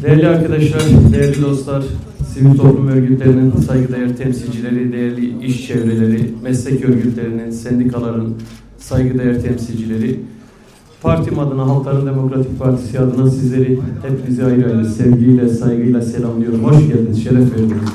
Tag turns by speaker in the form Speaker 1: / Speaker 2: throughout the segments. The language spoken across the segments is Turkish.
Speaker 1: Değerli arkadaşlar, değerli dostlar, sivil toplum örgütlerinin saygıdeğer temsilcileri, değerli iş çevreleri, meslek örgütlerinin, sendikaların saygıdeğer temsilcileri, partim adına, Halkların Demokratik Partisi adına sizleri hepinizi ayrı ayrı sevgiyle, saygıyla selamlıyorum. Hoş geldiniz, şeref verdiniz.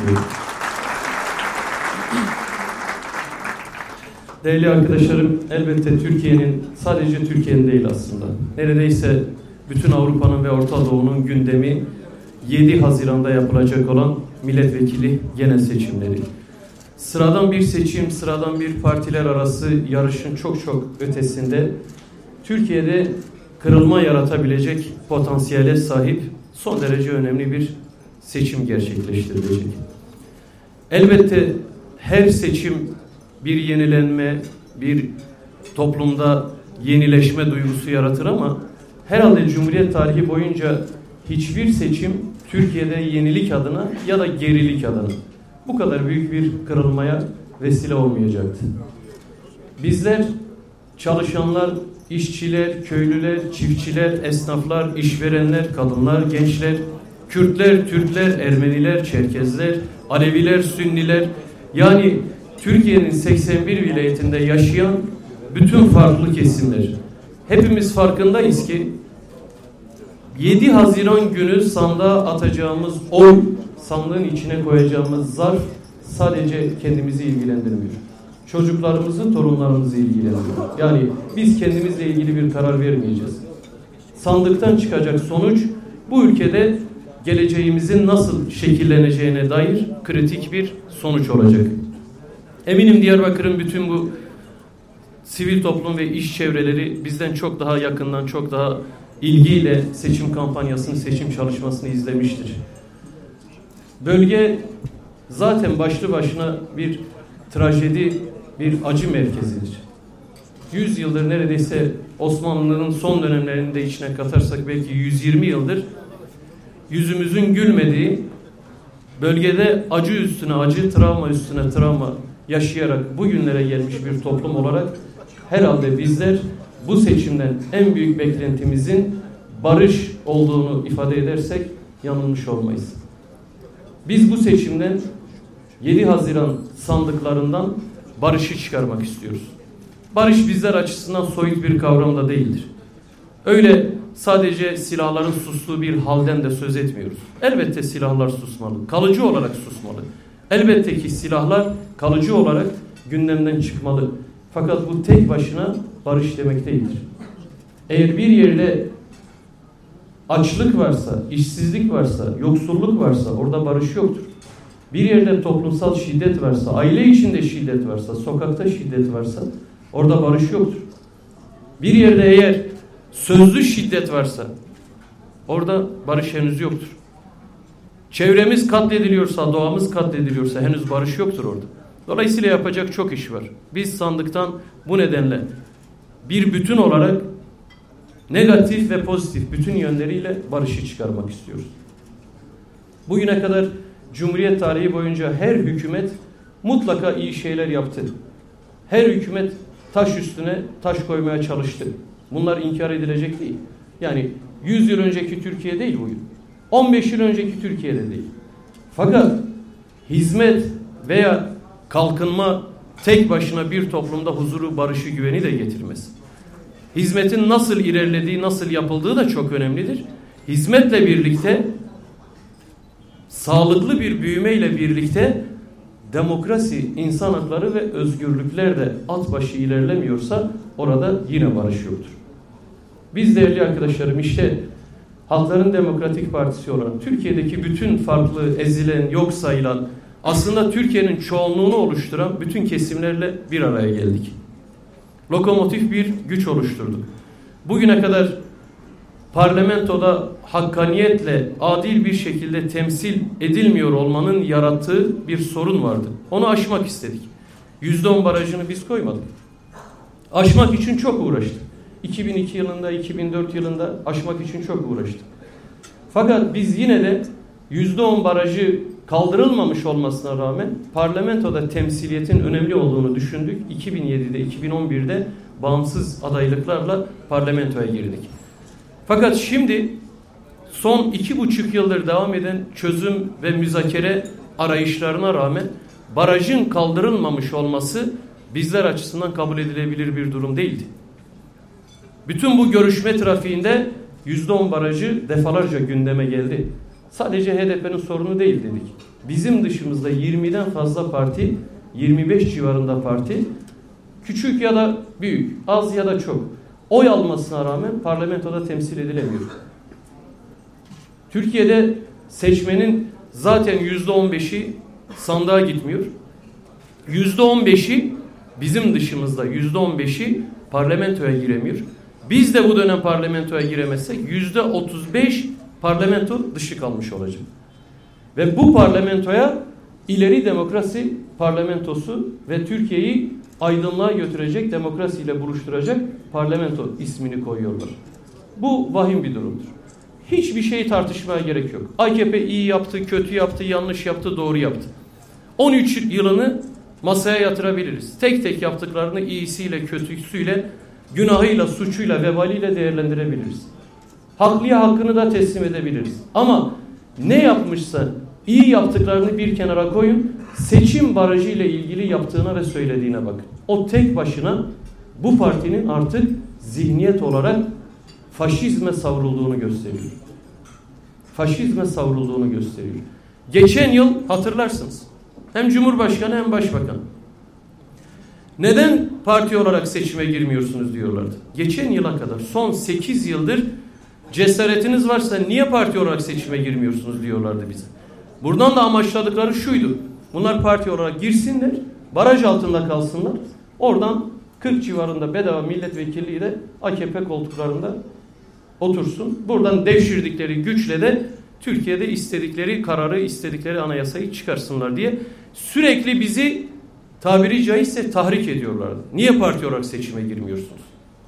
Speaker 1: Değerli arkadaşlarım, elbette Türkiye'nin, sadece Türkiye'nin değil aslında, neredeyse bütün Avrupa'nın ve Orta Doğu'nun gündemi 7 Haziran'da yapılacak olan milletvekili genel seçimleri. Sıradan bir seçim, sıradan bir partiler arası yarışın çok çok ötesinde Türkiye'de kırılma yaratabilecek potansiyele sahip son derece önemli bir seçim gerçekleştirilecek. Elbette her seçim bir yenilenme, bir toplumda yenileşme duygusu yaratır ama herhalde Cumhuriyet tarihi boyunca hiçbir seçim Türkiye'de yenilik adına ya da gerilik adına bu kadar büyük bir kırılmaya vesile olmayacaktı. Bizler, çalışanlar, işçiler, köylüler, çiftçiler, esnaflar, işverenler, kadınlar, gençler, Kürtler, Türkler, Ermeniler, Çerkezler, Aleviler, Sünniler, yani Türkiye'nin 81 vilayetinde yaşayan bütün farklı kesimler. Hepimiz farkındayız ki 7 Haziran günü sandığa atacağımız oy, sandığın içine koyacağımız zarf sadece kendimizi ilgilendirmiyor. Çocuklarımızı, torunlarımızı ilgilendiriyor. Yani biz kendimizle ilgili bir karar vermeyeceğiz. Sandıktan çıkacak sonuç bu ülkede geleceğimizin nasıl şekilleneceğine dair kritik bir sonuç olacak. Eminim Diyarbakır'ın bütün bu sivil toplum ve iş çevreleri bizden çok daha yakından, çok daha ilgiyle seçim kampanyasını, seçim çalışmasını izlemiştir. Bölge zaten başlı başına bir trajedi, bir acı merkezidir. 100 yıldır neredeyse Osmanlı'nın son dönemlerinde içine katarsak belki 120 yıldır yüzümüzün gülmediği, bölgede acı üstüne acı, travma üstüne travma yaşayarak bugünlere gelmiş bir toplum olarak herhalde bizler bu seçimden en büyük beklentimizin barış olduğunu ifade edersek yanılmış olmayız. Biz bu seçimden 7 Haziran sandıklarından barışı çıkarmak istiyoruz. Barış bizler açısından soyut bir kavram da değildir. Öyle sadece silahların sustuğu bir halden de söz etmiyoruz. Elbette silahlar susmalı, kalıcı olarak susmalı. Elbette ki silahlar kalıcı olarak gündemden çıkmalı. Fakat bu tek başına barış demek değildir. Eğer bir yerde açlık varsa, işsizlik varsa, yoksulluk varsa orada barış yoktur. Bir yerde toplumsal şiddet varsa, aile içinde şiddet varsa, sokakta şiddet varsa orada barış yoktur. Bir yerde eğer sözlü şiddet varsa orada barış henüz yoktur. Çevremiz katlediliyorsa, doğamız katlediliyorsa henüz barış yoktur orada. Dolayısıyla yapacak çok iş var. Biz sandıktan bu nedenle bir bütün olarak negatif ve pozitif bütün yönleriyle barışı çıkarmak istiyoruz. Bugüne kadar Cumhuriyet tarihi boyunca her hükümet mutlaka iyi şeyler yaptı. Her hükümet taş üstüne taş koymaya çalıştı. Bunlar inkar edilecek değil. Yani 100 yıl önceki Türkiye değil bugün. 15 yıl önceki Türkiye'de değil. Fakat hizmet veya kalkınma tek başına bir toplumda huzuru, barışı, güveni de getirmez. Hizmetin nasıl ilerlediği, nasıl yapıldığı da çok önemlidir. Hizmetle birlikte, sağlıklı bir büyümeyle birlikte demokrasi, insan hakları ve özgürlükler de at başı ilerlemiyorsa orada yine barış yoktur. Biz değerli arkadaşlarım işte Halkların Demokratik Partisi olan Türkiye'deki bütün farklı, ezilen, yok sayılan, aslında Türkiye'nin çoğunluğunu oluşturan bütün kesimlerle bir araya geldik. Lokomotif bir güç oluşturduk. Bugüne kadar parlamentoda hakkaniyetle, adil bir şekilde temsil edilmiyor olmanın yarattığı bir sorun vardı. Onu aşmak istedik. %10 barajını biz koymadık. Aşmak için çok uğraştık. 2002 yılında, 2004 yılında aşmak için çok uğraştık. Fakat biz yine de %10 barajı kaldırılmamış olmasına rağmen parlamentoda temsiliyetin önemli olduğunu düşündük. 2007'de, 2011'de bağımsız adaylıklarla parlamentoya girdik. Fakat şimdi son 2,5 yıldır devam eden çözüm ve müzakere arayışlarına rağmen barajın kaldırılmamış olması bizler açısından kabul edilebilir bir durum değildi. Bütün bu görüşme trafiğinde %10 barajı defalarca gündeme geldi. Sadece HDP'nin sorunu değil dedik. Bizim dışımızda 20'den fazla parti, 25 civarında parti, küçük ya da büyük, az ya da çok, oy almasına rağmen parlamentoda temsil edilemiyor. Türkiye'de seçmenin zaten %15'i sandığa gitmiyor. %15'i bizim dışımızda, %15'i parlamentoya giremiyor. Biz de bu dönem parlamentoya giremezsek %35 parlamento dışı kalmış olacak. Ve bu parlamentoya ileri demokrasi parlamentosu ve Türkiye'yi aydınlığa götürecek, demokrasiyle buluşturacak parlamento ismini koyuyorlar. Bu vahim bir durumdur. Hiçbir şeyi tartışmaya gerek yok. AKP iyi yaptı, kötü yaptı, yanlış yaptı, doğru yaptı. 13 yılını masaya yatırabiliriz. Tek tek yaptıklarını iyisiyle, kötüsüyle, günahıyla, suçuyla, vebaliyle değerlendirebiliriz. Haklıya hakkını da teslim edebiliriz. Ama ne yapmışsa iyi yaptıklarını bir kenara koyun, seçim barajı ile ilgili yaptığına ve söylediğine bakın. O tek başına bu partinin artık zihniyet olarak faşizme savrulduğunu gösteriyor. Faşizme savrulduğunu gösteriyor. Geçen yıl hatırlarsınız. Hem Cumhurbaşkanı hem Başbakan. Neden parti olarak seçime girmiyorsunuz diyorlardı. Geçen yıla kadar, son 8 yıldır cesaretiniz varsa niye parti olarak seçime girmiyorsunuz diyorlardı bize. Buradan da amaçladıkları şuydu. Bunlar parti olarak girsinler, baraj altında kalsınlar. Oradan 40 civarında bedava milletvekilliği de AKP koltuklarında otursun. Buradan devşirdikleri güçle de Türkiye'de istedikleri kararı, istedikleri anayasayı çıkarsınlar diye sürekli bizi tabiri caizse tahrik ediyorlardı. Niye parti olarak seçime girmiyorsunuz?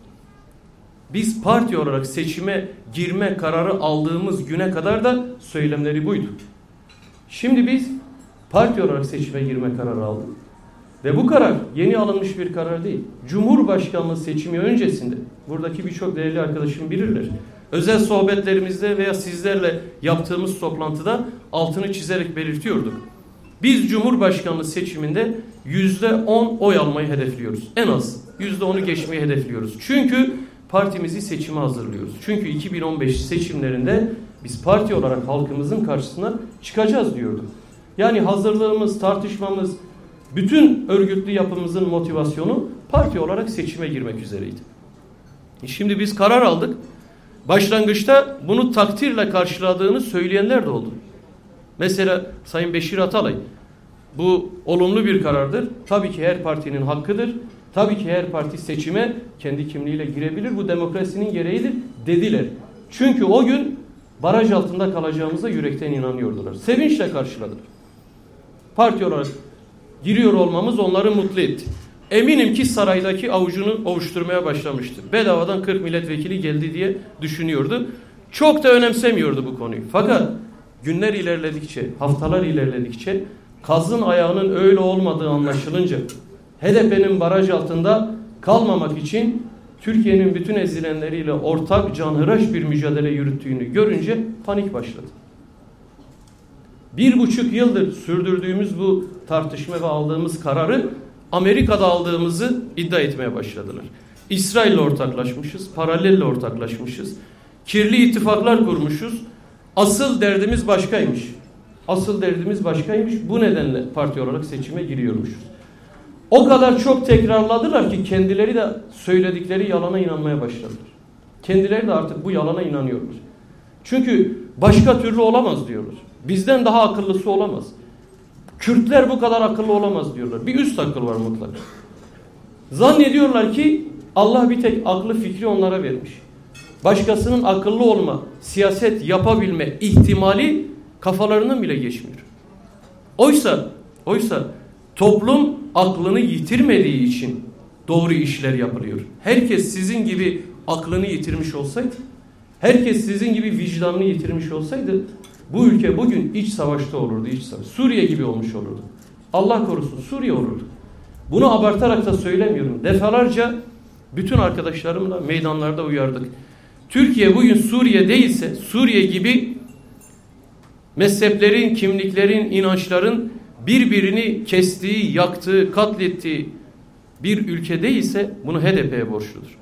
Speaker 1: Biz parti olarak seçime girme kararı aldığımız güne kadar da söylemleri buydu. Şimdi biz parti olarak seçime girme kararı aldık. Ve bu karar yeni alınmış bir karar değil. Cumhurbaşkanlığı seçimi öncesinde, buradaki birçok değerli arkadaşım bilirler, özel sohbetlerimizde veya sizlerle yaptığımız toplantıda altını çizerek belirtiyorduk. Biz Cumhurbaşkanlığı seçiminde %10 oy almayı hedefliyoruz. En az %10'u geçmeyi hedefliyoruz. Çünkü partimizi seçime hazırlıyoruz. Çünkü 2015 seçimlerinde biz parti olarak halkımızın karşısına çıkacağız diyorduk. Yani hazırlığımız, tartışmamız, bütün örgütlü yapımızın motivasyonu parti olarak seçime girmek üzereydi. Şimdi biz karar aldık. Başlangıçta bunu takdirle karşıladığını söyleyenler de oldu. Mesela Sayın Beşir Atalay, bu olumlu bir karardır. Tabii ki her partinin hakkıdır. Tabii ki her parti seçime kendi kimliğiyle girebilir. Bu demokrasinin gereğidir dediler. Çünkü o gün baraj altında kalacağımıza yürekten inanıyordular. Sevinçle karşıladılar. Parti olarak giriyor olmamız onları mutlu etti. Eminim ki saraydaki avucunu ovuşturmaya başlamıştı. Bedavadan 40 milletvekili geldi diye düşünüyordu. Çok da önemsemiyordu bu konuyu. Fakat günler ilerledikçe, haftalar ilerledikçe kazın ayağının öyle olmadığı anlaşılınca HDP'nin baraj altında kalmamak için Türkiye'nin bütün ezilenleriyle ortak canhıraş bir mücadele yürüttüğünü görünce panik başladı. 1,5 yıldır sürdürdüğümüz bu tartışma ve aldığımız kararı Amerika'da aldığımızı iddia etmeye başladılar. İsrail'le ortaklaşmışız, paralelle ortaklaşmışız, kirli ittifaklar kurmuşuz. Asıl derdimiz başkaymış. Asıl derdimiz başkaymış. Bu nedenle parti olarak seçime giriyormuşuz. O kadar çok tekrarladılar ki kendileri de söyledikleri yalana inanmaya başladılar. Kendileri de artık bu yalana inanıyorlar. Çünkü başka türlü olamaz diyorlar. Bizden daha akıllısı olamaz. Kürtler bu kadar akıllı olamaz diyorlar. Bir üst akıl var mutlaka. Zannediyorlar ki Allah bir tek aklı fikri onlara vermiş. Başkasının akıllı olma, siyaset yapabilme ihtimali kafalarından bile geçmiyor. Oysa toplum aklını yitirmediği için doğru işler yapılıyor. Herkes sizin gibi aklını yitirmiş olsaydı, herkes sizin gibi vicdanını yitirmiş olsaydı bu ülke bugün iç savaşta olurdu, iç savaş. Suriye gibi olmuş olurdu. Allah korusun Suriye olurdu. Bunu abartarak da söylemiyorum. Defalarca bütün arkadaşlarımla meydanlarda uyardık. Türkiye bugün Suriye değilse, Suriye gibi mezheplerin, kimliklerin, inançların birbirini kestiği, yaktığı, katlettiği bir ülke değilse bunu HDP'ye borçludur.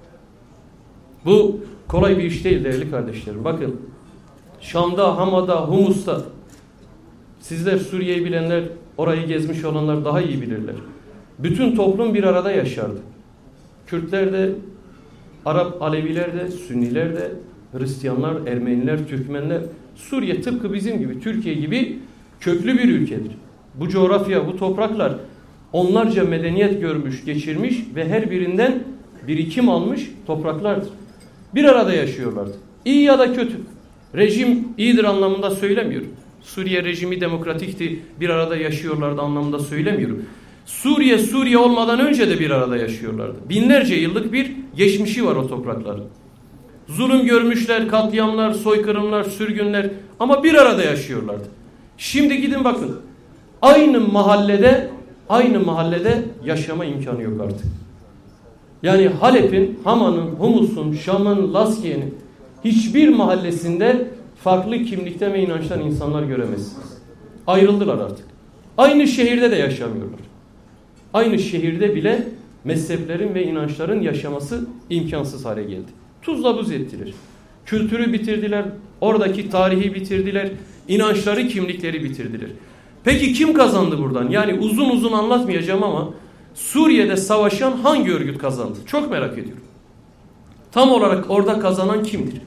Speaker 1: Bu kolay bir iş değil değerli kardeşlerim. Bakın Şam'da, Hama'da, Humus'ta, sizler Suriye'yi bilenler, orayı gezmiş olanlar daha iyi bilirler. Bütün toplum bir arada yaşardı. Kürtler de, Arap Aleviler de, Sünniler de, Hristiyanlar, Ermeniler, Türkmenler. Suriye tıpkı bizim gibi, Türkiye gibi köklü bir ülkedir. Bu coğrafya, bu topraklar onlarca medeniyet görmüş, geçirmiş ve her birinden birikim almış topraklardır. Bir arada yaşıyorlardı. İyi ya da kötü. Rejim iyidir anlamında söylemiyorum. Suriye rejimi demokratikti, bir arada yaşıyorlardı anlamında söylemiyorum. Suriye olmadan önce de bir arada yaşıyorlardı. Binlerce yıllık bir geçmişi var o toprakların. Zulüm görmüşler, katliamlar, soykırımlar, sürgünler ama bir arada yaşıyorlardı. Şimdi gidin bakın. Aynı mahallede yaşama imkanı yok artık. Yani Halep'in, Hama'nın, Humus'un, Şam'ın, Laskiye'nin hiçbir mahallesinde farklı kimlikte ve inançtan insanlar göremezsiniz. Ayrıldılar artık. Aynı şehirde de yaşamıyorlar. Aynı şehirde bile mezheplerin ve inançların yaşaması imkansız hale geldi. Tuzla buz ettiler. Kültürü bitirdiler, oradaki tarihi bitirdiler, inançları, kimlikleri bitirdiler. Peki kim kazandı buradan? Yani uzun uzun anlatmayacağım ama Suriye'de savaşan hangi örgüt kazandı? Çok merak ediyorum. Tam olarak orada kazanan kimdir?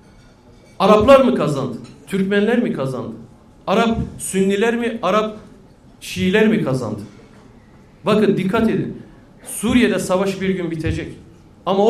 Speaker 1: Araplar mı kazandı? Türkmenler mi kazandı? Arap Sünniler mi? Arap Şiiler mi kazandı? Bakın dikkat edin. Suriye'de savaş bir gün bitecek. Ama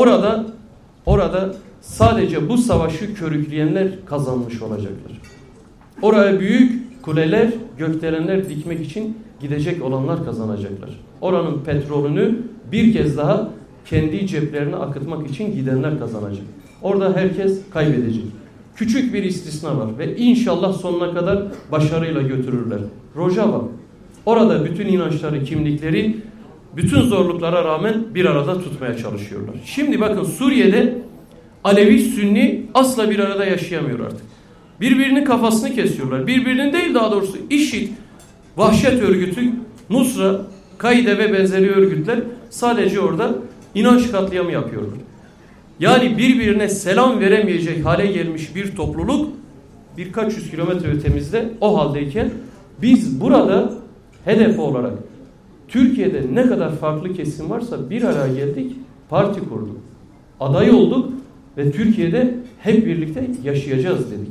Speaker 1: orada sadece bu savaşı körükleyenler kazanmış olacaklar. Oraya büyük kuleler, gökdelenler dikmek için gidecek olanlar kazanacaklar. Oranın petrolünü bir kez daha kendi ceplerine akıtmak için gidenler kazanacak. Orada herkes kaybedecek. Küçük bir istisna var ve inşallah sonuna kadar başarıyla götürürler. Rojava. Orada bütün inançları, kimlikleri, bütün zorluklara rağmen bir arada tutmaya çalışıyorlar. Şimdi bakın Suriye'de Alevi, Sünni asla bir arada yaşayamıyor artık. Birbirinin kafasını kesiyorlar. Birbirinin değil daha doğrusu IŞİD, vahşet örgütü, Nusra, Kaide ve benzeri örgütler sadece orada inanç katliamı yapıyorlar. Yani birbirine selam veremeyecek hale gelmiş bir topluluk birkaç yüz kilometre ötemizde o haldeyken biz burada HDP olarak Türkiye'de ne kadar farklı kesim varsa bir araya geldik, parti kurduk. Aday olduk ve Türkiye'de hep birlikte yaşayacağız dedik.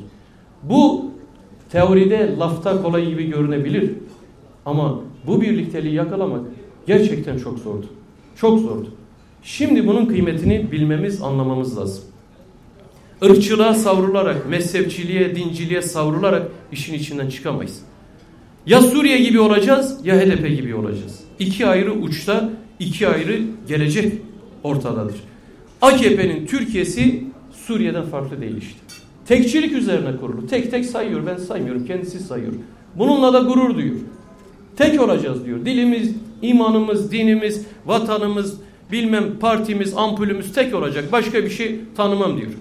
Speaker 1: Bu teoride, lafta kolay gibi görünebilir. Ama bu birlikteliği yakalamak gerçekten çok zordu. Çok zordu. Şimdi bunun kıymetini bilmemiz, anlamamız lazım. Irkçılığa savrularak, mezhepçiliğe, dinciliğe savrularak işin içinden çıkamayız. Ya Suriye gibi olacağız ya HDP gibi olacağız. İki ayrı uçta, iki ayrı gelecek ortadadır. AKP'nin Türkiye'si Suriye'den farklı değil işte. Tekçilik üzerine kurulu. Tek tek sayıyor. Ben saymıyorum. Kendisi sayıyor. Bununla da gurur duyuyor. Tek olacağız diyor. Dilimiz, imanımız, dinimiz, vatanımız, bilmem partimiz, ampulümüz tek olacak. Başka bir şey tanımam diyor.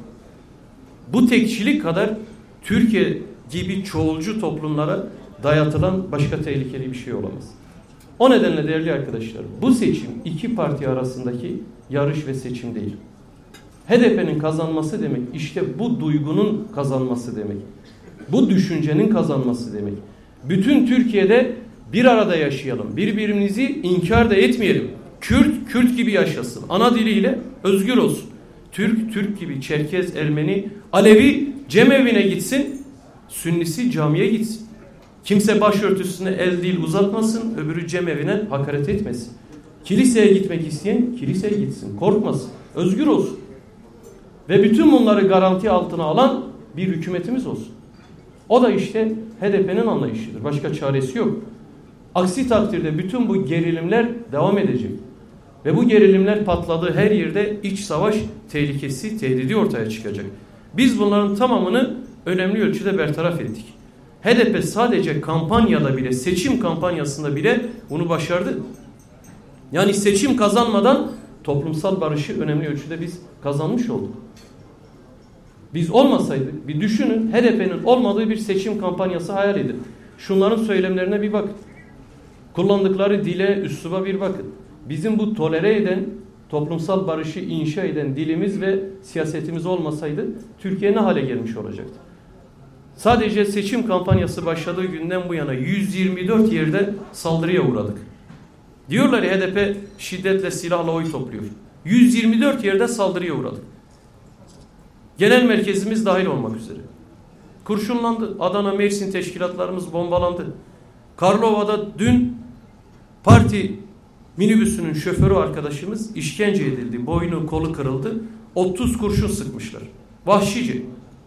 Speaker 1: Bu tekçilik kadar Türkiye gibi çoğulcu toplumlara dayatılan başka tehlikeli bir şey olamaz. O nedenle değerli arkadaşlar, bu seçim iki parti arasındaki yarış ve seçim değil. HDP'nin kazanması demek işte bu duygunun kazanması demek. Bu düşüncenin kazanması demek. Bütün Türkiye'de bir arada yaşayalım. Birbirimizi inkar da etmeyelim. Kürt gibi yaşasın. Ana diliyle özgür olsun. Türk gibi, Çerkez, Ermeni, Alevi cemevine gitsin. Sünnisi camiye gitsin. Kimse başörtüsüne el dil uzatmasın. Öbürü cemevine hakaret etmesin. Kiliseye gitmek isteyen kiliseye gitsin. Korkmasın. Özgür olsun. Ve bütün bunları garanti altına alan bir hükümetimiz olsun. O da işte HDP'nin anlayışıdır. Başka çaresi yok. Aksi takdirde bütün bu gerilimler devam edecek. Ve bu gerilimler patladığı her yerde iç savaş tehlikesi, tehdidi ortaya çıkacak. Biz bunların tamamını önemli ölçüde bertaraf ettik. HDP sadece kampanyada bile, seçim kampanyasında bile bunu başardı. Yani seçim kazanmadan toplumsal barışı önemli ölçüde biz kazanmış olduk. Biz olmasaydık, bir düşünün, HDP'nin olmadığı bir seçim kampanyası hayal edin. Şunların söylemlerine bir bakın. Kullandıkları dile, üsluba bir bakın. Bizim bu tolere eden, toplumsal barışı inşa eden dilimiz ve siyasetimiz olmasaydı Türkiye ne hale gelmiş olacaktı? Sadece seçim kampanyası başladığı günden bu yana 124 yerde saldırıya uğradık. Diyorlar ya, HDP şiddetle, silahla oy topluyor. 124 yerde saldırıya uğradık. Genel merkezimiz dahil olmak üzere. Kurşunlandı. Adana, Mersin teşkilatlarımız bombalandı. Karlova'da dün parti minibüsünün şoförü arkadaşımız işkence edildi. Boynu, kolu kırıldı. 30 kurşun sıkmışlar. Vahşice.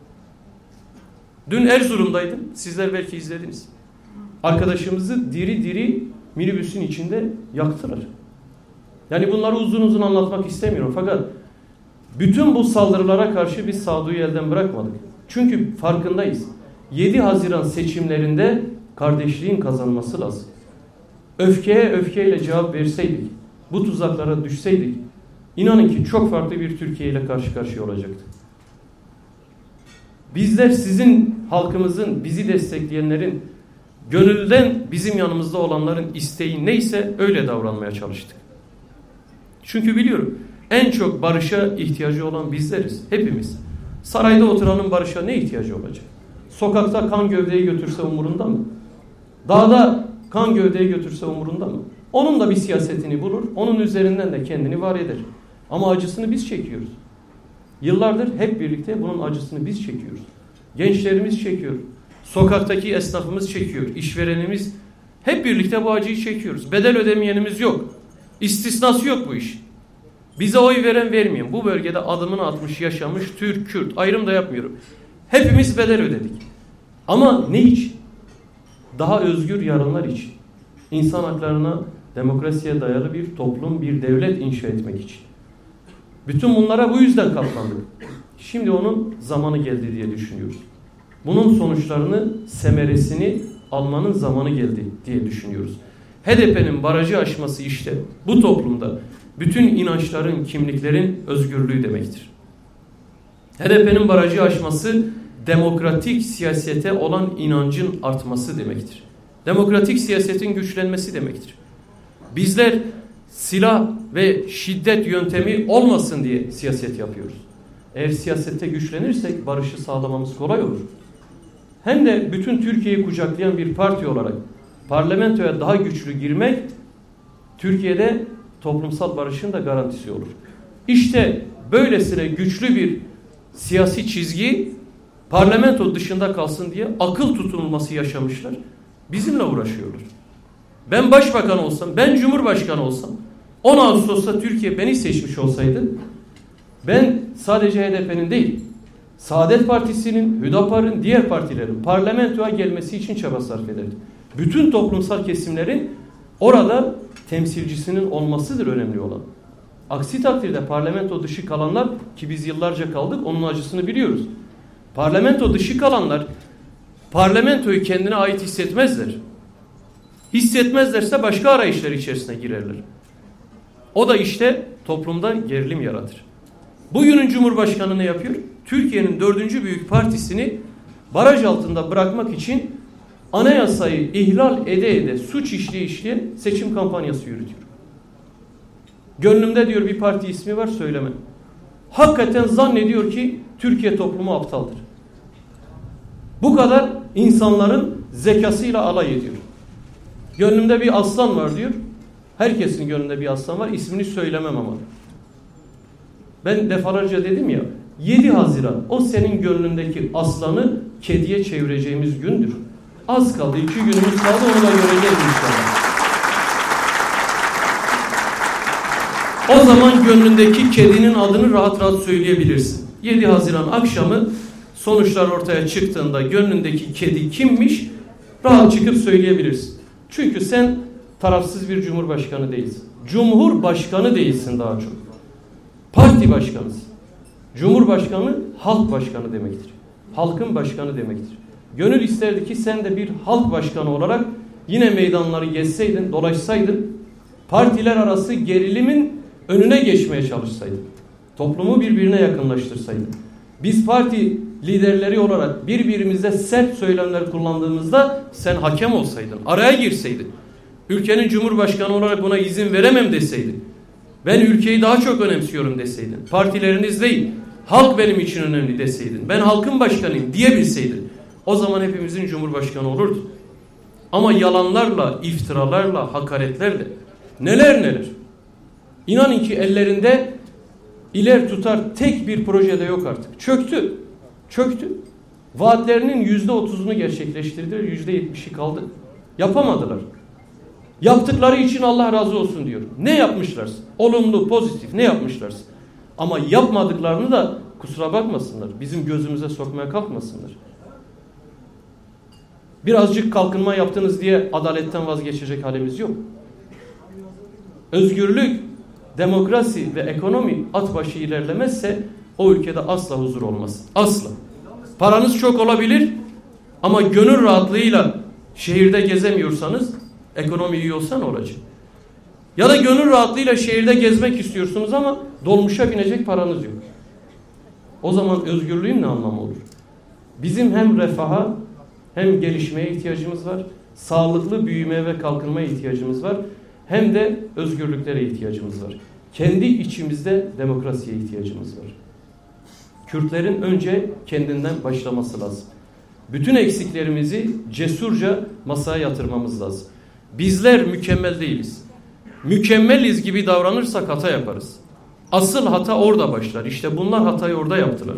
Speaker 1: Dün Erzurum'daydım. Sizler belki izlediniz. Arkadaşımızı diri diri minibüsün içinde yaktılar. Yani bunları uzun uzun anlatmak istemiyorum. Fakat bütün bu saldırılara karşı biz sağduyu elden bırakmadık. Çünkü farkındayız. 7 Haziran seçimlerinde kardeşliğin kazanması lazım. Öfkeye öfkeyle cevap verseydik, bu tuzaklara düşseydik, inanın ki çok farklı bir Türkiye ile karşı karşıya olacaktı. Bizler sizin halkımızın, bizi destekleyenlerin, gönülden bizim yanımızda olanların isteği neyse öyle davranmaya çalıştık. Çünkü biliyorum, en çok barışa ihtiyacı olan bizleriz, hepimiz. Sarayda oturanın barışa ne ihtiyacı olacak? Sokakta kan gövdeyi götürse umurunda mı? Dağda kan gövdeyi götürse umurunda mı? Onun da bir siyasetini bulur, onun üzerinden de kendini var eder. Ama acısını biz çekiyoruz. Yıllardır hep birlikte bunun acısını biz çekiyoruz. Gençlerimiz çekiyor. Sokaktaki esnafımız çekiyor. İşverenimiz, hep birlikte bu acıyı çekiyoruz. Bedel ödemeyenimiz yok. İstisnası yok bu iş. Bize oy veren vermeyen, bu bölgede adımını atmış, yaşamış, Türk, Kürt, ayrım da yapmıyorum. Hepimiz bedel ödedik. Ama ne için? Daha özgür yarınlar için. İnsan haklarına, demokrasiye dayalı bir toplum, bir devlet inşa etmek için. Bütün bunlara bu yüzden katlandık. Şimdi onun zamanı geldi diye düşünüyoruz. Bunun sonuçlarını, semeresini almanın zamanı geldi diye düşünüyoruz. HDP'nin barajı aşması işte bu toplumda bütün inançların, kimliklerin özgürlüğü demektir. HDP'nin barajı aşması demokratik siyasete olan inancın artması demektir. Demokratik siyasetin güçlenmesi demektir. Bizler silah ve şiddet yöntemi olmasın diye siyaset yapıyoruz. Eğer siyasette güçlenirsek barışı sağlamamız kolay olur. Hem de bütün Türkiye'yi kucaklayan bir parti olarak parlamentoya daha güçlü girmek Türkiye'de toplumsal barışın da garantisi olur. İşte böylesine güçlü bir siyasi çizgi parlamento dışında kalsın diye akıl tutulması yaşamışlar. Bizimle uğraşıyorlar. Ben başbakan olsam, ben cumhurbaşkanı olsam, 10 Ağustos'ta Türkiye beni seçmiş olsaydı, ben sadece HDP'nin değil, Saadet Partisi'nin, Hüdapar'ın, diğer partilerin parlamentoya gelmesi için çaba sarf ederdim. Bütün toplumsal kesimlerin orada temsilcisinin olmasıdır önemli olan. Aksi takdirde parlamento dışı kalanlar, ki biz yıllarca kaldık, onun acısını biliyoruz. Parlamento dışı kalanlar parlamentoyu kendine ait hissetmezler. Hissetmezlerse başka arayışlar içerisine girerler. O da işte toplumda gerilim yaratır. Bugünün Cumhurbaşkanı ne yapıyor? Türkiye'nin 4. büyük partisini baraj altında bırakmak için anayasayı ihlal ede suç işleye seçim kampanyası yürütüyor. Gönlümde diyor bir parti ismi var, söylemem. Hakikaten zannediyor ki Türkiye toplumu aptaldır. Bu kadar insanların zekasıyla alay ediyor. Gönlümde bir aslan var diyor. Herkesin gönlünde bir aslan var. İsmini söylemem ama. Ben defalarca dedim ya, 7 Haziran o senin gönlündeki aslanı kediye çevireceğimiz gündür. Az kaldı. 2 günümüz kaldı. Onu da göreceğiz inşallah. O zaman gönlündeki kedinin adını rahat rahat söyleyebilirsin. 7 Haziran akşamı sonuçlar ortaya çıktığında gönlündeki kedi kimmiş rahat çıkıp söyleyebilirsin. Çünkü sen tarafsız bir cumhurbaşkanı değilsin. Cumhurbaşkanı değilsin daha çok. Parti başkanısın. Cumhurbaşkanı halk başkanı demektir. Halkın başkanı demektir. Gönül isterdi ki sen de bir halk başkanı olarak yine meydanları gezseydin, dolaşsaydın, partiler arası gerilimin önüne geçmeye çalışsaydın. Toplumu birbirine yakınlaştırsaydın. Biz parti liderleri olarak birbirimize sert söylemler kullandığımızda sen hakem olsaydın, araya girseydin, ülkenin cumhurbaşkanı olarak buna izin veremem deseydin, ben ülkeyi daha çok önemsiyorum deseydin, partileriniz değil, halk benim için önemli deseydin, ben halkın başkanıyım diyebilseydin, o zaman hepimizin cumhurbaşkanı olurdu. Ama yalanlarla, iftiralarla, hakaretlerle, neler. İnanın ki ellerinde iler tutar tek bir projede yok artık. Çöktü. Vaatlerinin %30'unu gerçekleştirdiler, %70'i kaldı. Yapamadılar. Yaptıkları için Allah razı olsun diyorum. Ne yapmışlarsa, olumlu, pozitif ne yapmışlarsa. Ama yapmadıklarını da kusura bakmasınlar, bizim gözümüze sokmaya kalkmasınlar. Birazcık kalkınma yaptınız diye adaletten vazgeçecek halimiz yok. Özgürlük, demokrasi ve ekonomi at başı ilerlemezse o ülkede asla huzur olmaz. Asla. Paranız çok olabilir ama gönül rahatlığıyla şehirde gezemiyorsanız ekonomi iyi olsa ne olacak? Ya da gönül rahatlığıyla şehirde gezmek istiyorsunuz ama dolmuşa binecek paranız yok. O zaman özgürlüğün ne anlamı olur? Bizim hem refaha hem gelişmeye ihtiyacımız var, sağlıklı büyümeye ve kalkınmaya ihtiyacımız var, hem de özgürlüklere ihtiyacımız var. Kendi içimizde demokrasiye ihtiyacımız var. Kürtlerin önce kendinden başlaması lazım. Bütün eksiklerimizi cesurca masaya yatırmamız lazım. Bizler mükemmel değiliz. Mükemmeliz gibi davranırsak hata yaparız. Asıl hata orada başlar. İşte bunlar hatayı orada yaptılar.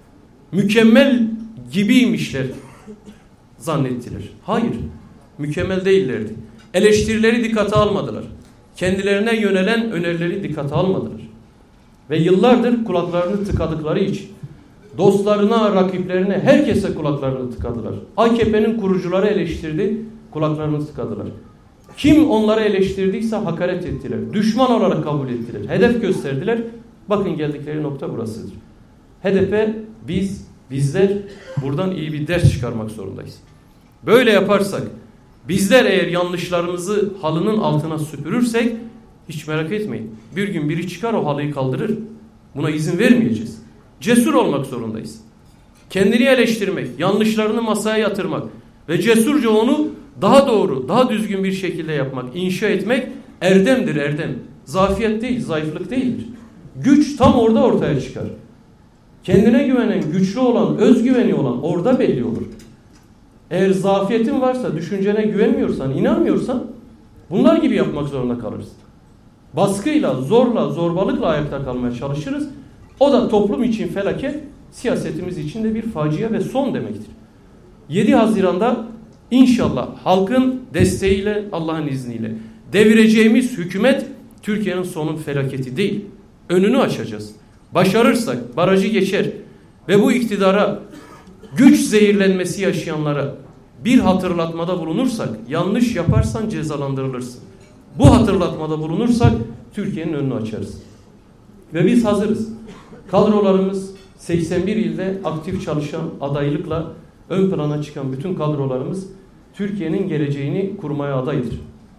Speaker 1: Mükemmel gibiymişler zannettiler. Hayır, mükemmel değillerdi. Eleştirileri dikkate almadılar. Kendilerine yönelen önerileri dikkate almadılar. Ve yıllardır kulaklarını tıkadıkları için dostlarına, rakiplerine, herkese kulaklarını tıkadılar. AKP'nin kurucuları eleştirdi, kulaklarını tıkadılar. Kim onları eleştirdiyse hakaret ettiler. Düşman olarak kabul ettiler. Hedef gösterdiler. Bakın geldikleri nokta burasıdır. HDP, bizler buradan iyi bir ders çıkarmak zorundayız. Böyle yaparsak, bizler eğer yanlışlarımızı halının altına süpürürsek, hiç merak etmeyin. Bir gün biri çıkar o halıyı kaldırır. Buna izin vermeyeceğiz. Cesur olmak zorundayız. Kendini eleştirmek, yanlışlarını masaya yatırmak ve cesurca onu daha doğru, daha düzgün bir şekilde yapmak, inşa etmek erdemdir, erdem. Zafiyet değil, zayıflık değildir. Güç tam orada ortaya çıkar. Kendine güvenen, güçlü olan, özgüveni olan orada belli olur. Eğer zafiyetin varsa, düşüncene güvenmiyorsan, inanmıyorsan bunlar gibi yapmak zorunda kalırsın. Baskıyla, zorla, zorbalıkla ayakta kalmaya çalışırız. O da toplum için felaket, siyasetimiz için de bir facia ve son demektir. 7 Haziran'da inşallah halkın desteğiyle, Allah'ın izniyle devireceğimiz hükümet Türkiye'nin sonun felaketi değil. Önünü açacağız. Başarırsak barajı geçer ve bu iktidara, güç zehirlenmesi yaşayanlara bir hatırlatmada bulunursak, yanlış yaparsan cezalandırılırsın. Bu hatırlatmada bulunursak Türkiye'nin önünü açarız. Ve biz hazırız. Kadrolarımız 81 ilde aktif çalışan, adaylıkla ön plana çıkan bütün kadrolarımız Türkiye'nin geleceğini kurmaya adaydır.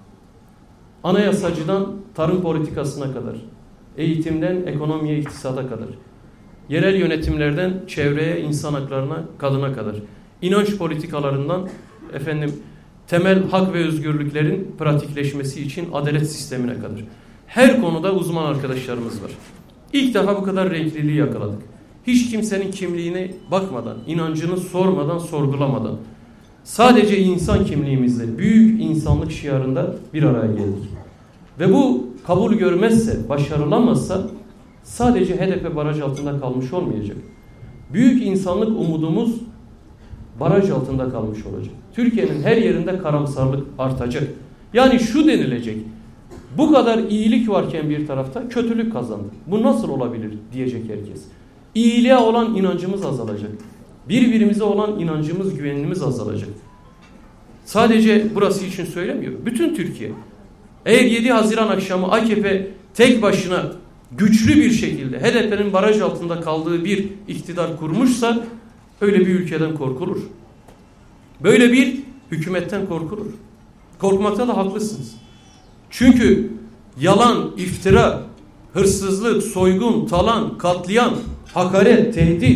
Speaker 1: Anayasacıdan tarım politikasına kadar, eğitimden ekonomiye, iktisada kadar, yerel yönetimlerden çevreye, insan haklarına, kadına kadar, inanç politikalarından temel hak ve özgürlüklerin pratikleşmesi için adalet sistemine kadar. Her konuda uzman arkadaşlarımız var. İlk defa bu kadar renkliliği yakaladık. Hiç kimsenin kimliğine bakmadan, inancını sormadan, sorgulamadan, sadece insan kimliğimizle, büyük insanlık şiarında bir araya geldik. Ve bu kabul görmezse, başarılamazsa sadece HDP baraj altında kalmış olmayacak. Büyük insanlık umudumuz baraj altında kalmış olacak. Türkiye'nin her yerinde karamsarlık artacak. Yani şu denilecek: bu kadar iyilik varken bir tarafta kötülük kazandı. Bu nasıl olabilir diyecek herkes. İyiliğe olan inancımız azalacak. Birbirimize olan inancımız, güvenimiz azalacak. Sadece burası için söylemiyorum. Bütün Türkiye. Eğer 7 Haziran akşamı AKP tek başına güçlü bir şekilde HDP'nin baraj altında kaldığı bir iktidar kurmuşsa öyle bir ülkeden korkulur. Böyle bir hükümetten korkulur. Korkmakta da haklısınız. Çünkü yalan, iftira, hırsızlık, soygun, talan, katliam, hakaret, tehdit,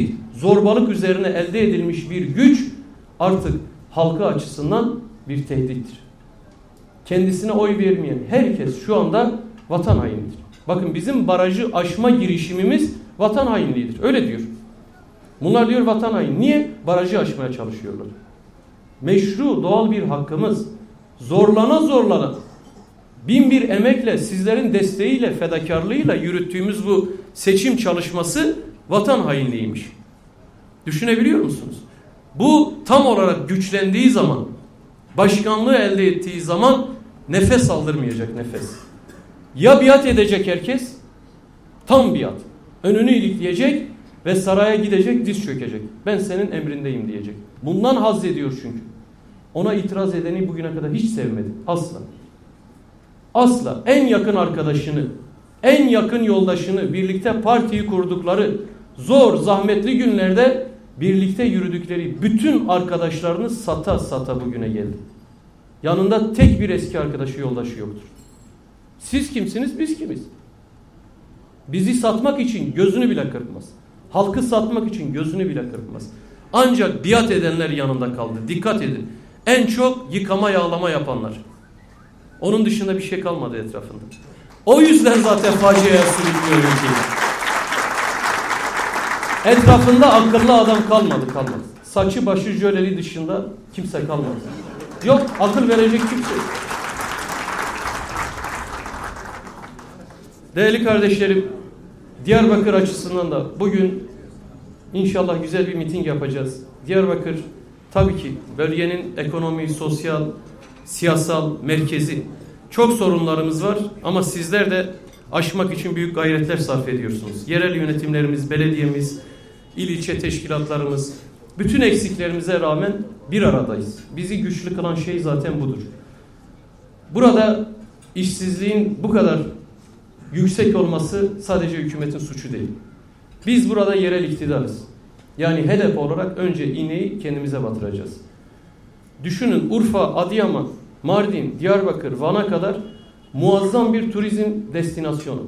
Speaker 1: zorbalık üzerine elde edilmiş bir güç artık halkı açısından bir tehdittir. Kendisine oy vermeyen herkes şu anda vatan hainidir. Bakın bizim barajı aşma girişimimiz vatan hainliğidir. Öyle diyor. Bunlar diyor vatan haini. Niye? Barajı aşmaya çalışıyorlar. Meşru doğal bir hakkımız. Zorlana zorlana bin bir emekle, sizlerin desteğiyle, fedakarlığıyla yürüttüğümüz bu seçim çalışması vatan hainliğiymiş. Düşünebiliyor musunuz? Bu tam olarak güçlendiği zaman, başkanlığı elde ettiği zaman nefes aldırmayacak, nefes. Ya biat edecek herkes, tam biat. Önünü ilikleyecek ve saraya gidecek, diz çökecek. Ben senin emrindeyim diyecek. Bundan haz ediyor çünkü. Ona itiraz edeni bugüne kadar hiç sevmedi. Asla. Asla. En yakın arkadaşını, en yakın yoldaşını, birlikte partiyi kurdukları, zor, zahmetli günlerde birlikte yürüdükleri bütün arkadaşlarını sata sata bugüne geldi. Yanında tek bir eski arkadaşı, yoldaşı yoktur. Siz kimsiniz, biz kimiz? Bizi satmak için gözünü bile kırpmaz. Halkı satmak için gözünü bile kırpmaz. Ancak biat edenler yanında kaldı. Dikkat edin. En çok yıkama yağlama yapanlar. Onun dışında bir şey kalmadı etrafında. O yüzden zaten faciaya sürüklüyor ülkeyi. Etrafında akıllı adam kalmadı. Saçı başı jöleli dışında kimse kalmadı. Yok, akıl verecek kimse yok. Değerli kardeşlerim, Diyarbakır açısından da bugün inşallah güzel bir miting yapacağız. Diyarbakır tabii ki bölgenin ekonomi, sosyal, siyasal merkezi. Çok sorunlarımız var ama sizler de aşmak için büyük gayretler sarf ediyorsunuz. Yerel yönetimlerimiz, belediyemiz, il ilçe teşkilatlarımız, bütün eksiklerimize rağmen bir aradayız. Bizi güçlü kılan şey zaten budur. Burada işsizliğin bu kadar yüksek olması sadece hükümetin suçu değil. Biz burada yerel iktidarız. Yani hedef olarak önce iğneyi kendimize batıracağız. Düşünün, Urfa, Adıyaman, Mardin, Diyarbakır, Van'a kadar muazzam bir turizm destinasyonu.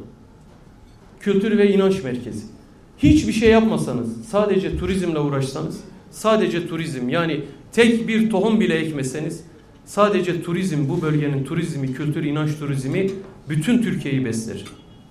Speaker 1: Kültür ve inanç merkezi. Hiçbir şey yapmasanız, sadece turizmle uğraşsanız, sadece turizm, yani tek bir tohum bile ekmeseniz, sadece turizm, bu bölgenin turizmi, kültür, inanç turizmi bütün Türkiye'yi besler.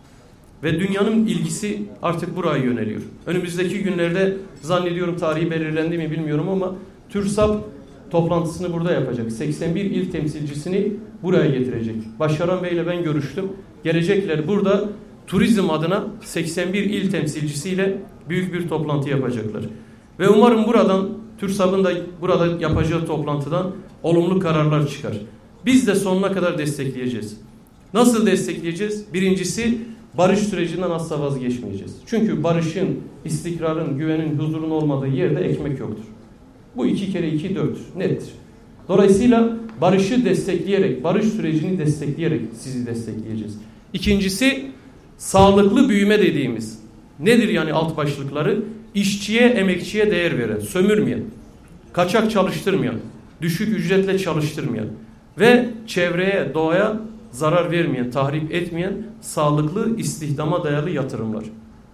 Speaker 1: Ve dünyanın ilgisi artık buraya yöneliyor. Önümüzdeki günlerde zannediyorum, tarihi belirlendi mi bilmiyorum ama TÜRSAP toplantısını burada yapacak. 81 il temsilcisini buraya getirecek. Başaran Bey ile ben görüştüm. Gelecekler burada turizm adına 81 il temsilcisiyle büyük bir toplantı yapacaklar. Ve umarım buradan, TÜRSAP'ın da burada yapacağı toplantıdan olumlu kararlar çıkar. Biz de sonuna kadar destekleyeceğiz. Nasıl destekleyeceğiz? Birincisi, barış sürecinden asla vazgeçmeyeceğiz. Çünkü barışın, istikrarın, güvenin, huzurun olmadığı yerde ekmek yoktur. Bu 2 kere 2 4 nettir. Dolayısıyla barışı destekleyerek, barış sürecini destekleyerek sizi destekleyeceğiz. İkincisi, sağlıklı büyüme dediğimiz nedir yani alt başlıkları? İşçiye, emekçiye değer veren, sömürmeyen, kaçak çalıştırmayan, düşük ücretle çalıştırmayan ve çevreye, doğaya zarar vermeyen, tahrip etmeyen sağlıklı, istihdama dayalı yatırımlar.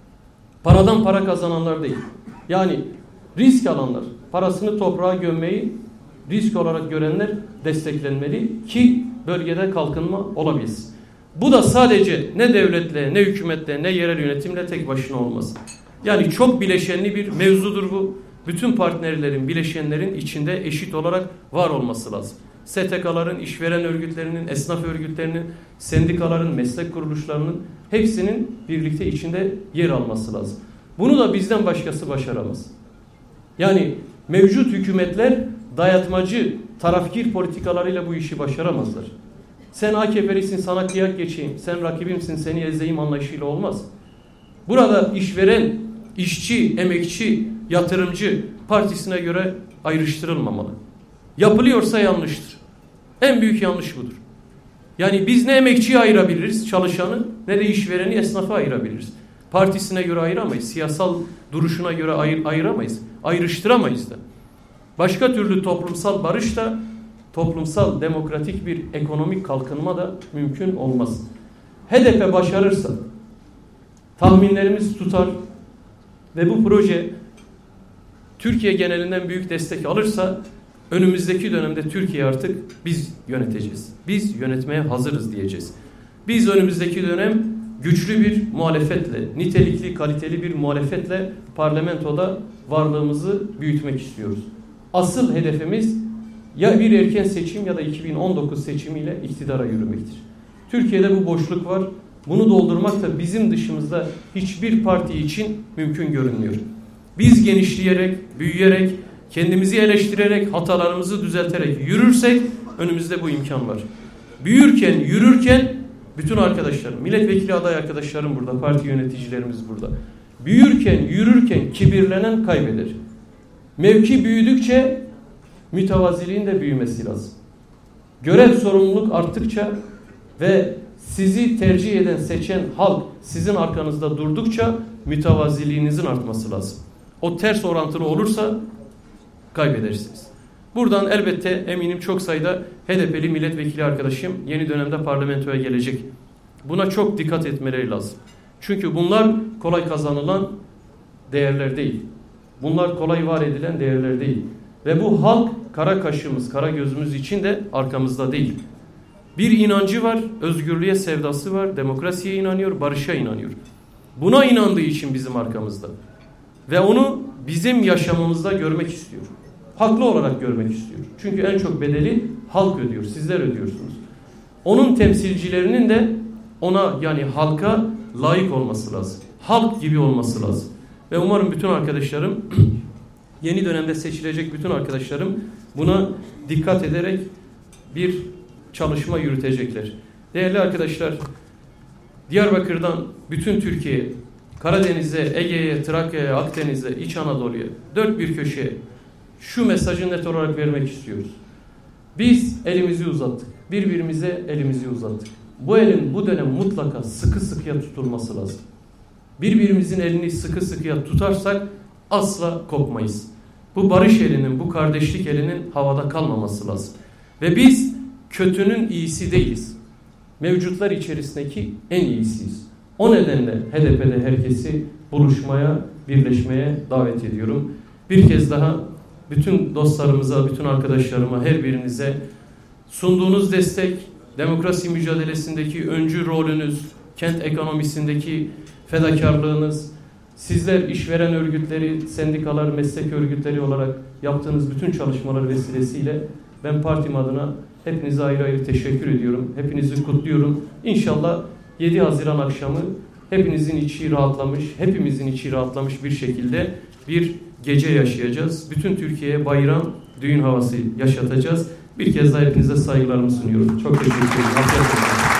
Speaker 1: Paradan para kazananlar değil. Yani risk alanlar, parasını toprağa gömmeyi risk olarak görenler desteklenmeli ki bölgede kalkınma olabilsin. Bu da sadece ne devletle, ne hükümetle, ne yerel yönetimle tek başına olmaz. Yani çok bileşenli bir mevzudur bu. Bütün partnerlerin, bileşenlerin içinde eşit olarak var olması lazım. STK'ların, işveren örgütlerinin, esnaf örgütlerinin, sendikaların, meslek kuruluşlarının hepsinin birlikte içinde yer alması lazım. Bunu da bizden başkası başaramaz. Yani mevcut hükümetler dayatmacı, tarafkir politikalarıyla bu işi başaramazlar. Sen AKP'lisin, sana kıyak geçeyim, sen rakibimsin, seni ezeyim anlayışıyla olmaz. Burada işveren, işçi, emekçi, yatırımcı partisine göre ayrıştırılmamalı. Yapılıyorsa yanlıştır. En büyük yanlış budur. Yani biz ne emekçiyi ayırabiliriz, çalışanı, ne de işvereni, esnafı ayırabiliriz. Partisine göre ayıramayız, siyasal duruşuna göre ayıramayız, ayrıştıramayız da. Başka türlü toplumsal barış da, toplumsal demokratik bir ekonomik kalkınma da mümkün olmaz. HDP başarırsa, tahminlerimiz tutar ve bu proje Türkiye genelinden büyük destek alırsa önümüzdeki dönemde Türkiye artık biz yöneteceğiz. Biz yönetmeye hazırız diyeceğiz. Biz önümüzdeki dönem güçlü bir muhalefetle, nitelikli, kaliteli bir muhalefetle parlamentoda varlığımızı büyütmek istiyoruz. Asıl hedefimiz ya bir erken seçim ya da 2019 seçimiyle iktidara yürümektir. Türkiye'de bu boşluk var. Bunu doldurmak da bizim dışımızda hiçbir parti için mümkün görünmüyor. Biz genişleyerek, büyüyerek, kendimizi eleştirerek, hatalarımızı düzelterek yürürsek önümüzde bu imkan var. Büyürken, yürürken bütün arkadaşlarım, milletvekili aday arkadaşlarım burada, parti yöneticilerimiz burada. Büyürken, yürürken kibirlenen kaybeder. Mevki büyüdükçe mütevaziliğin de büyümesi lazım. Görev sorumluluk arttıkça ve sizi tercih eden, seçen halk sizin arkanızda durdukça mütevaziliğinizin artması lazım. O ters orantılı olursa kaybedersiniz. Buradan elbette eminim çok sayıda HDP'li milletvekili arkadaşım yeni dönemde parlamentoya gelecek. Buna çok dikkat etmeleri lazım. Çünkü bunlar kolay kazanılan değerler değil. Bunlar kolay var edilen değerler değil. Ve bu halk kara kaşımız, kara gözümüz için de arkamızda değil. Bir inancı var, özgürlüğe sevdası var, demokrasiye inanıyor, barışa inanıyor. Buna inandığı için bizim arkamızda. Ve onu bizim yaşamımızda görmek istiyor. Haklı olarak görmek istiyor. Çünkü en çok bedeli halk ödüyor, sizler ödüyorsunuz. Onun temsilcilerinin de ona, yani halka layık olması lazım. Halk gibi olması lazım. Ve umarım bütün arkadaşlarım, yeni dönemde seçilecek bütün arkadaşlarım buna dikkat ederek bir çalışma yürütecekler. Değerli arkadaşlar, Diyarbakır'dan bütün Türkiye'ye, Karadeniz'e, Ege'ye, Trakya'ya, Akdeniz'e, İç Anadolu'ya, dört bir köşeye şu mesajı net olarak vermek istiyoruz. Biz elimizi uzattık. Birbirimize elimizi uzattık. Bu elin bu dönem mutlaka sıkı sıkıya tutulması lazım. Birbirimizin elini sıkı sıkıya tutarsak asla kopmayız. Bu barış elinin, bu kardeşlik elinin havada kalmaması lazım. Ve biz kötünün iyisi değiliz. Mevcutlar içerisindeki en iyisiyiz. O nedenle HDP'de herkesi buluşmaya, birleşmeye davet ediyorum. Bir kez daha bütün dostlarımıza, bütün arkadaşlarıma, her birinize sunduğunuz destek, demokrasi mücadelesindeki öncü rolünüz, kent ekonomisindeki fedakarlığınız, sizler işveren örgütleri, sendikalar, meslek örgütleri olarak yaptığınız bütün çalışmalar vesilesiyle ben partim adına hepinize ayrı ayrı teşekkür ediyorum. Hepinizi kutluyorum. İnşallah 7 Haziran akşamı hepinizin içi rahatlamış, hepimizin içi rahatlamış bir şekilde bir gece yaşayacağız. Bütün Türkiye'ye bayram, düğün havası yaşatacağız. Bir kez daha hepinize saygılarımı sunuyorum. Çok teşekkür ederim.